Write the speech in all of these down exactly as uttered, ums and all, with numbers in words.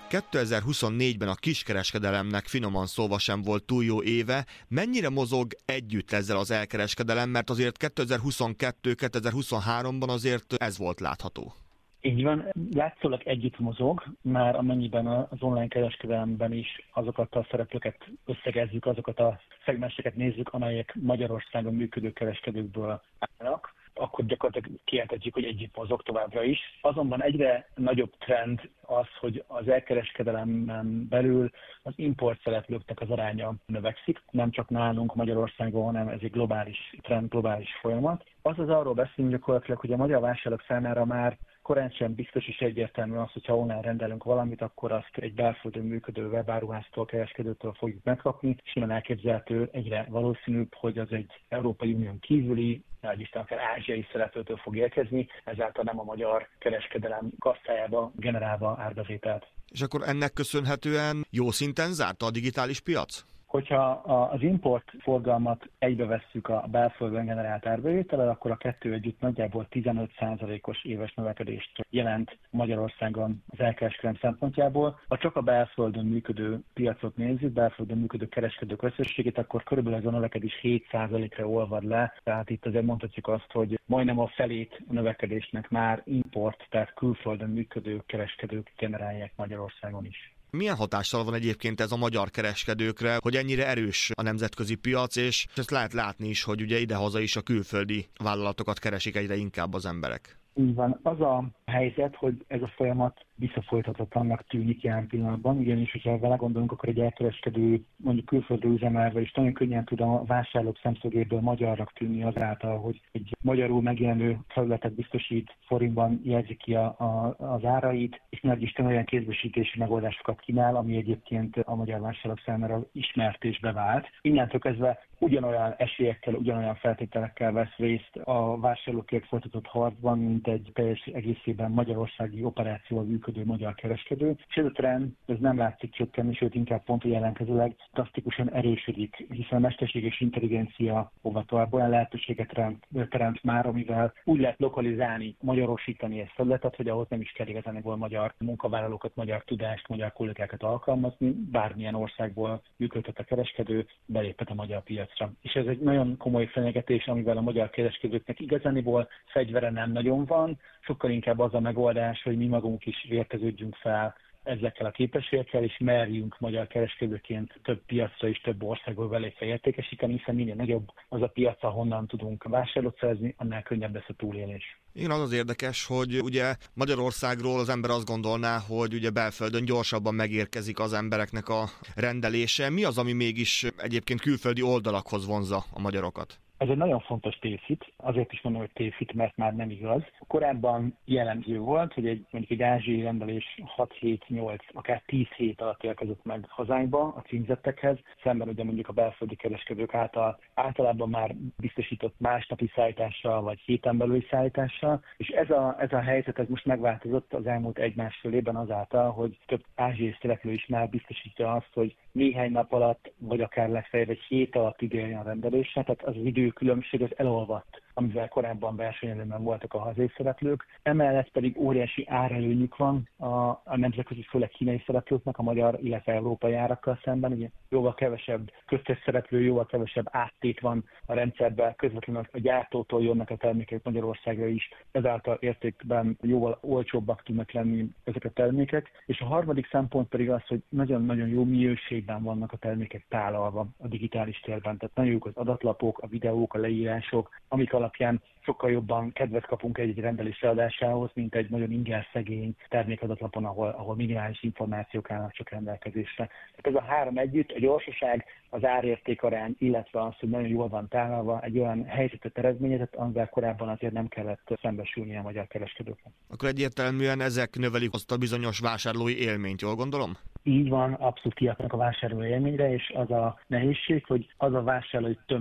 kétezer-huszonnégyben a kiskereskedelemnek finoman szólva sem volt túl jó éve. Mennyire mozog együtt ezzel az elkereskedelem, mert azért kétezer-huszonkettő kétezer-huszonháromban azért ez volt látható. Így van, látszólag együtt mozog, már amennyiben az online kereskedelemben is azokat a szereplőket összegezzük, azokat a szegmenseket nézzük, amelyek Magyarországon működő kereskedőkből állnak, akkor gyakorlatilag kijelenthetjük, hogy együtt mozog továbbra is. Azonban egyre nagyobb trend az, hogy az elkereskedelemben belül az import szereplőknek az aránya növekszik. Nem csak nálunk Magyarországon, hanem ez egy globális trend, globális folyamat. Azaz arról beszélünk gyakorlatilag, hogy a magyar vásárlók számára már korán sem biztos és egyértelmű az, hogyha online rendelünk valamit, akkor azt egy belföldön működő webáruháztól, kereskedőtől fogjuk megkapni. Simán elképzelhető, egyre valószínűbb, hogy az egy Európai Unión kívüli, vagy Isten akár ázsiai szereplőtől fog érkezni, ezáltal nem a magyar kereskedelem kasszájába generálva árbevételt. És akkor ennek köszönhetően jó szinten zárt a digitális piac? Hogyha az import forgalmat egybevesszük a belföldön generált árbevétellel, akkor a kettő együtt nagyjából tizenöt százalékos éves növekedést jelent Magyarországon az elkereskedelem szempontjából. Ha csak a belföldön működő piacot nézzük, belföldön működő kereskedők összességét, akkor körülbelül ez a növekedés hét százalékra olvad le. Tehát itt azért mondhatjuk azt, hogy majdnem a felét a növekedésnek már import, tehát külföldön működő kereskedők generálják Magyarországon is. Milyen hatással van egyébként ez a magyar kereskedőkre, hogy ennyire erős a nemzetközi piac, és ezt lehet látni is, hogy ugye idehaza is a külföldi vállalatokat keresik egyre inkább az emberek? Így van. Az a helyzet, hogy ez a folyamat visszafolythatatlannak tűnik jelen pillanatban, ugyanis, hogyha vele gondolunk, akkor egy elkereskedő, mondjuk külföldi üzemelve is nagyon könnyen tud a vásárlók szemszögéből magyarnak tűnni azáltal, hogy egy magyarul megjelenő felületet biztosít, forintban jelzi ki a, a, az árait, és nagy Isten olyan kézbesítési megoldásokat kínál, ami egyébként a magyar vásárlók számára ismert és bevált. Innentől kezdve ugyanolyan esélyekkel, ugyanolyan feltételekkel vesz részt a vásárlókért folytatott harcban, mint egy teljes egészében magyarországi operációval működő magyar kereskedő. És ez a trend, ez nem látszik csökkenni, sőt inkább pont ellenkezőleg drasztikusan erősödik, hiszen a mesterséges intelligencia hova tovább olyan lehetőséget teremt, teremt már, amivel úgy lehet lokalizálni, magyarosítani ezt területet, hogy ahhoz nem is kell igazából magyar munkavállalókat, magyar tudást, magyar kollégákat alkalmazni, bármilyen országból működhet a kereskedő, beléphet a magyar piacra. És ez egy nagyon komoly fenyegetés, amivel a magyar kereskedőknek igazániból fegyvere nem nagyon van, sokkal inkább az a megoldás, hogy mi magunk is vérteződjünk fel ezekkel a képességekkel, és merjünk magyar kereskedőként több piacra és több országból belépve értékesíteni, hiszen minél nagyobb az a piac, ahonnan tudunk vásárlót szerezni, annál könnyebb lesz a túlélés. Igen, az az érdekes, hogy ugye Magyarországról az ember azt gondolná, hogy ugye belföldön gyorsabban megérkezik az embereknek a rendelése. Mi az, ami mégis egyébként külföldi oldalakhoz vonzza a magyarokat? Ez egy nagyon fontos tévhit, azért is mondom, hogy tévhit, mert már nem igaz. Korábban jellemző volt, hogy egy, mondjuk egy ázsiai rendelés hat hét nyolc, akár tíz hét alatt érkezett meg hazánkba a címzettekhez, szemben ugye mondjuk a belföldi kereskedők által általában már biztosított másnapi szállítással vagy héten belüli szállítással, és ez a, ez a helyzet ez most megváltozott az elmúlt egy-másfél évben azáltal, hogy több ázsiai szereplő is már biztosítja azt, hogy néhány nap alatt, vagy akár legfeljebb egy hét alatt idejön a rendelésre, tehát az időkülönbség az elolvadt, amivel korábban versenyelőben voltak a hazai szereplők. Emellett pedig óriási árelőnyük van a, a nemzetközi, főleg kínai szereplőknek a magyar, illetve európai árakkal szemben. Ugye jóval kevesebb köztes szereplő, jóval kevesebb áttét van a rendszerben, közvetlenül a gyártótól jönnek a termékek Magyarországra is, ezáltal értékben jóval olcsóbbak tudnak lenni ezek a termékek. És a harmadik szempont pedig az, hogy nagyon-nagyon jó minőségben vannak a termékek tálalva a digitális térben. Tehát nagyon jók az adatlapok, a videók, a leírások, amik alapján sokkal jobban kedvet kapunk egy rendelés adásához, mint egy nagyon ingerszegény termékadatlapon, ahol, ahol minimális információk állnak csak rendelkezésre. Tehát ez a három együtt, a gyorsaság, az árértékarány, illetve az, hogy nagyon jól van tálalva, egy olyan helyzetet eredményezett, amivel korábban azért nem kellett szembesülni a magyar kereskedőknek. Akkor egyértelműen ezek növelik azt a bizonyos vásárlói élményt, jól gondolom? Így van, abszolút kiadnak a vásárlói élményre, és az a nehézség, hogy az a vásárlói tömeg,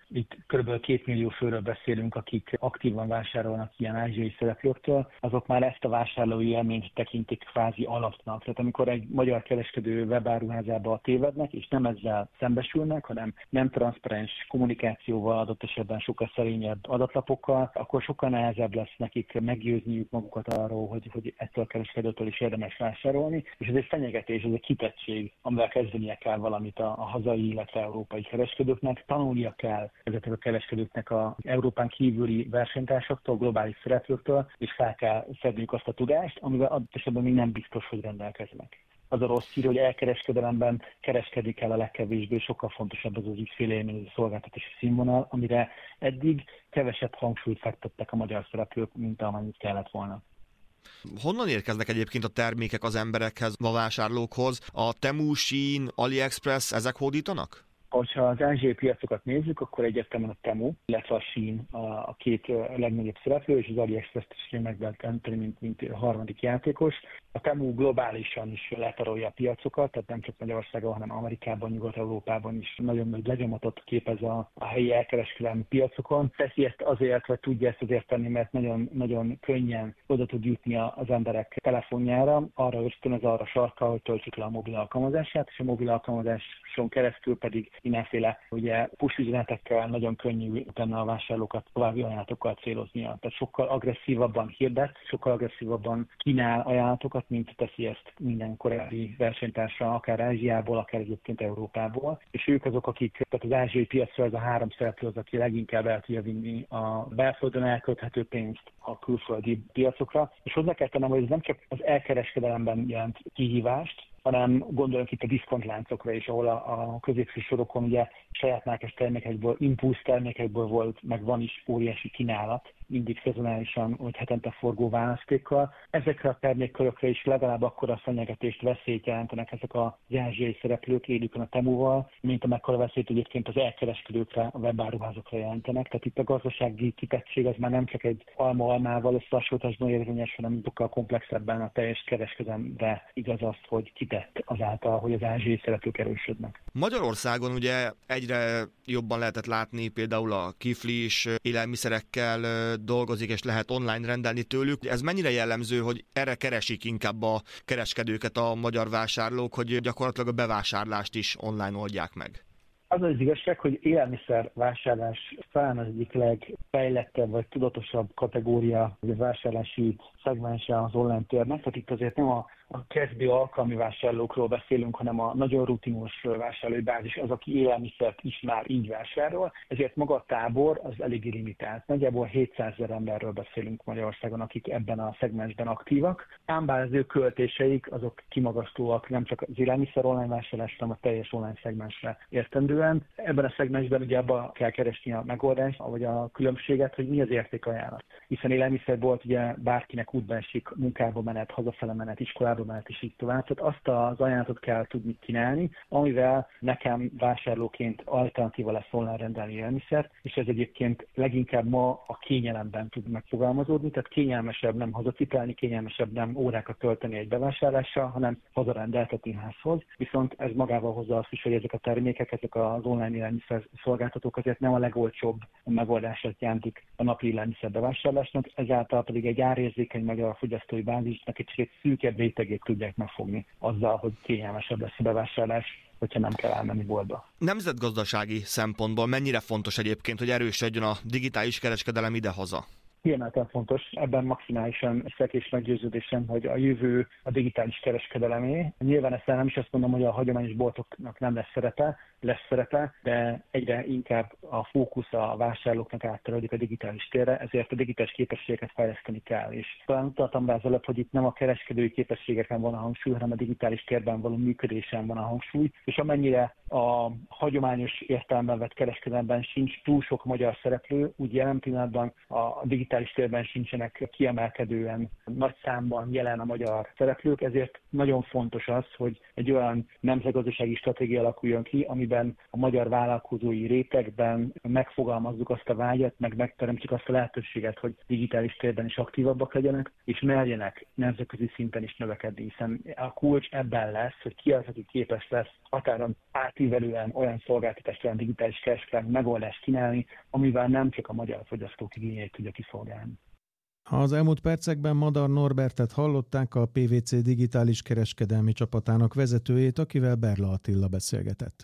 itt kb. két millió főről beszélünk, akik aktívan vásárolnak ilyen ázsiai szereplőktől, azok már ezt a vásárlói élményt tekintik kvázi alapnak. Tehát amikor egy magyar kereskedő webáruházába tévednek, és nem ezzel szembesülnek, hanem nem transzparens kommunikációval, adott esetben sokkal szerényebb adatlapokkal, akkor sokkal nehezebb lesz nekik meggyőzniük magukat arról, hogy, hogy ettől a kereskedőtől is érdemes vásárolni, és ez egy fenyegetés, ez egy kitettség, amivel kezdenie kell valamit a, a hazai, illetve európai kereskedőknek. Tanulnia kell ezeknek a kereskedőknek az Európán kívüli versenytársaktól, globális szereplőktől, és fel kell szedniük azt a tudást, amivel adott esetben még nem biztos, hogy rendelkeznek. Az a rossz hír, hogy elkereskedelemben kereskedni kell a legkevésbé, sokkal fontosabb az az ügyfélélmény, az a szolgáltatási színvonal, amire eddig kevesebb hangsúlyt fektettek a magyar szereplők, mint amennyit kellett volna. Honnan érkeznek egyébként a termékek az emberekhez, a vásárlókhoz? A Temu, Shein, AliExpress, ezek hódítanak? Ha az ázsiai piacokat nézzük, akkor egyértelműen a Temu, illetve a Shein a, a két legnagyobb szereplő, és az AliExpress-t is meg lehet említeni, mint, mint harmadik játékos. A Temu globálisan is letarolja a piacokat, tehát nem csak Magyarországon, hanem Amerikában, Nyugat-Európában is nagyon nagy legyomatot képez a, a helyi elkereskedelmi piacokon. Teszi ezt azért, vagy tudja ezt azért tenni, mert nagyon, nagyon könnyen oda tud jutni az emberek telefonjára, arra ösztönöz, arra sarkal, hogy töltsük le a mobil alkalmazását, és a mobil alkalmazáson keresztül pedig mindenféle ugye push üzenetekkel nagyon könnyű utána a vásárlókat további ajánlatokkal céloznia. Tehát sokkal agresszívabban hirdet, sokkal agresszívabban kínál ajánlatokat, mint teszi ezt minden korábbi versenytársa, akár Ázsiából, akár egyébként Európából. És ők azok, akik, tehát az ázsiai piacra ez a három szereplő az, aki leginkább el tudja vinni a belföldön elkölthető pénzt a külföldi piacokra. És hozzá kell tennem, hogy ez nem csak az elkereskedelemben jelent kihívást, hanem gondoljunk itt a diszkontláncokra is, ahol a, a középső sorokon ugye saját márkás termékekből, impulsz termékekből volt, meg van is óriási kínálat, mindig szezonálisan, vagy hetente forgó választékkal. Ezekre a termékkörökre is legalább akkora fenyegetést, veszélyt jelentenek ezek az ázsiai szereplők élükön a Temuval, mint amekkora veszélyt egyébként az elkereskedőkre, a webáruházakra jelentenek. Tehát itt a gazdasági kitettség az már nem csak egy alma-almával összehasonlításban érvényes, hanem sokkal komplexebben a teljes kereskedelemre igaz azt, hogy kitett azáltal, hogy az ázsiai szereplők erősödnek. Magyarországon ugye egyre jobban lehetett látni, például a Kifli is élelmiszerekkel dolgozik, és lehet online rendelni tőlük. Ez mennyire jellemző, hogy erre keresik inkább a kereskedőket a magyar vásárlók, hogy gyakorlatilag a bevásárlást is online oldják meg? Az az igazság, hogy élelmiszer vásárlás talán az egyik legfejlettebb vagy tudatosabb kategória, vagy a vásárlási szegmense az online térnek. Tehát itt azért nem a, a kezdő alkalmi vásárlókról beszélünk, hanem a nagyon rutinos vásárlói bázis az, aki élelmiszert is már így vásárol. Ezért maga a tábor az eléggé limitált. Nagyjából hétszázezer emberről beszélünk Magyarországon, akik ebben a szegmensben aktívak. Ám bár az ő költéseik azok kimagaslóak nem csak az élelmiszer online vásárlás, hanem a teljes online szegmensre értendően. Ebben a szegmensben ugye abba kell keresni a megoldást, vagy a különbséget, hogy mi az értékajánlat. Hiszen élelmiszerbolt ugye bárkinek útba esik, munkába menet, hazafele menet, iskolába menet, és így tovább. Tehát azt az ajánlatot kell tudni kínálni, amivel nekem vásárlóként alternatíva lesz online rendelni élelmiszert, és ez egyébként leginkább ma a kényelemben tud megfogalmazódni, tehát kényelmesebb nem hazacipelni, kényelmesebb nem órákat tölteni egy bevásárlással, hanem hazarendeltetni házhoz. Viszont ez magával hozza azt is, hogy ezek a termékek, ezek az online élelmiszer szolgáltatók azért nem a legolcsóbb megoldását jelentik a napi élelmiszer bevásárlásnak, ezáltal pedig egy árérzékeny magyar fogyasztói bázisnak egy, egy szűkebb rétegét tudják megfogni azzal, hogy kényelmesebb lesz a bevásárlás, hogyha nem kell elmenni boltba. Nemzetgazdasági szempontból mennyire fontos egyébként, hogy erősödjön a digitális kereskedelem idehaza? Kiemelten fontos, ebben maximálisan szekés meggyőződésem, hogy a jövő a digitális kereskedelemé. Nyilván ezt nem is azt mondom, hogy a hagyományos boltoknak nem lesz szerepe, lesz szerepe, de egyre inkább a fókusz a vásárlóknak átterelődik a digitális térre, ezért a digitális képességeket fejleszteni kell. És talán utaltam be az előbb, hogy itt nem a kereskedői képességeken van a hangsúly, hanem a digitális térben való működésen van a hangsúly, és amennyire a hagyományos értelemben vett kereskedelemben sincs túl sok magyar szereplő, úgy jelen pillanatban a digitális térben sincsenek kiemelkedően nagy számban jelen a magyar szereplők, ezért nagyon fontos az, hogy egy olyan nemzetgazdasági stratégia alakuljon ki, amiben a magyar vállalkozói rétegben megfogalmazzuk azt a vágyat, meg megteremtsük azt a lehetőséget, hogy digitális térben is aktívabbak legyenek, és merjenek nemzetközi szinten is növekedni, hiszen a kulcs ebben lesz, hogy ki az, aki képes lesz határon át megtívelően olyan szolgáltatást, olyan digitális kereskedelmi megoldást kínálni, amivel nem csak a magyar fogyasztók igényeit tudja kiszolgálni. Az elmúlt percekben Madar Norbertet hallották, a pé vé cé digitális kereskedelmi csapatának vezetőjét, akivel Berla Attila beszélgetett.